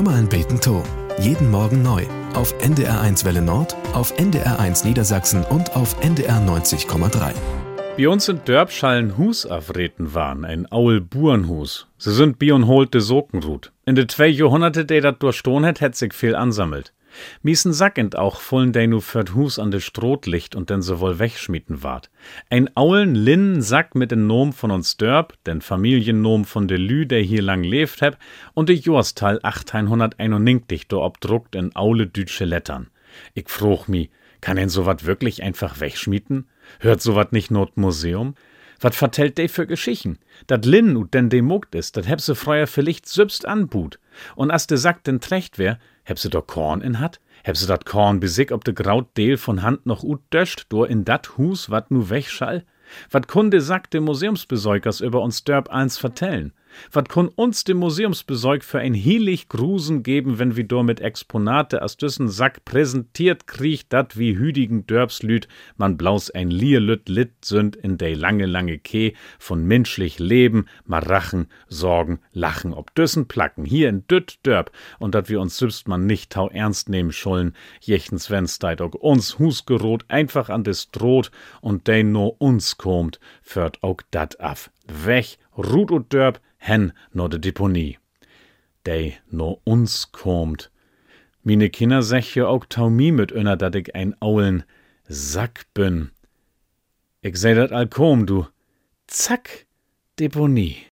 Nimmer'n beten to. Jeden Morgen neu. Auf NDR1 Welle Nord, auf NDR1 Niedersachsen und auf NDR 90,3. Bei uns in Dörp schallen Hus afrieten waren, ein Aul Burenhus. Sie sind bi und holt de Sokenrut. In de 2 Jahrhunderte, de dat durchstohn hätt sich viel ansammelt. Miesen sackend auch vollen de nu fürt Hus an de Strohlicht und denn so wohl wegschmieden ward. Ein Aulen linnen Sack mit den Nom von uns Dörp, den Familiennom von de Lü, der hier lang lebt heb, und de Jorstal 1891 do obdruckt in aule dütsche Lettern. Ich froch mi, kann denn so wat wirklich einfach wegschmieden? Hört so wat nicht not Museum? Wat vertellt de für Geschichten? Dat Linnen ut denn de muckt is, dat heb se freuer vielleicht selbst anbut. Und as de Sack denn trecht wär, heb se doch Korn in hat? Heb se dat Korn besick ob de graut Deel von Hand noch ut döscht, do in dat Hus wat nu wegschall? Wat kun de Sack de Museumsbesäugers über uns Dörp eins vertellen? Wat kun uns de Museumsbesäug für ein heilig Grusen geben, wenn wir do mit Exponate as düssen Sack präsentiert kriegt, dat wie hüdigen Dörpslüd man blaus ein Lierlüt lit sünd in de lange Keh von menschlich Leben, Marachen, Sorgen, Lachen ob düssen Placken, hier in düt Dörp, und dat wir uns selbst man nicht tau ernst nehmen schullen, jechtens wenn's deit auch uns Husgerot einfach an des droht und de no uns kommt, führt auch dat af. Weg, Rut und Dörp, hen no de Deponie. De no uns kommt. Mine Kinder sech ja auch taumi mit öner, dat ich ein Aulen Sack bin. Ich seh dat all kom, du. Zack, Deponie.